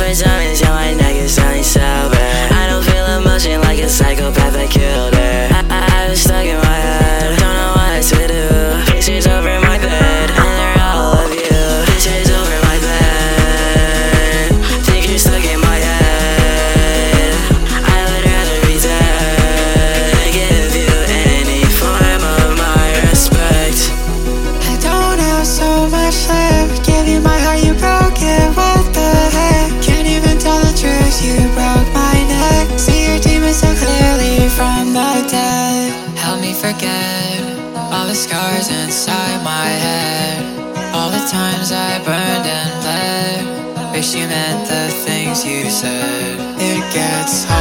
Silver diamonds, yeah, my neck is only sober. I don't feel emotion like a psychopath that killed her. I was stuck in my head, don't know what to do. Pictures over my bed, and they're all of you. Pictures over my bed, think you're stuck in my head. I would rather be dead than give you any form of my respect. I don't have so much left. Give you my heart, you broke it. What the heck? Can't even tell the truth. You broke my neck. See your demons so clearly from the dead. Help me forget all the scars inside my head. All the times I burned and bled. Wish you meant the things you said. It gets hard.